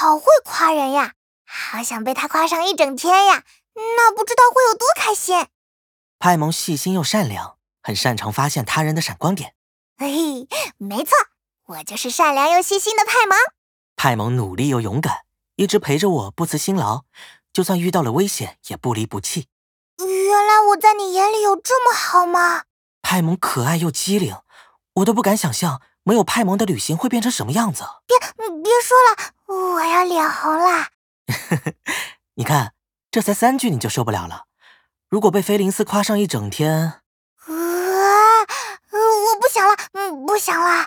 好会夸人呀，好想被他夸上一整天呀，那不知道会有多开心。 派蒙细心又善良，很擅长发现他人的闪光点。 嘿，没错，我就是善良又细心的派蒙。 派蒙努力又勇敢，一直陪着我不辞辛劳，就算遇到了危险也不离不弃。 原来我在你眼里有这么好吗？ 派蒙可爱又机灵，我都不敢想象没有派蒙的旅行会变成什么样子。 别说了，我要脸红了。 你看，这才3句你就受不了了。如果被菲林斯夸上一整天， 我不想了，不想了。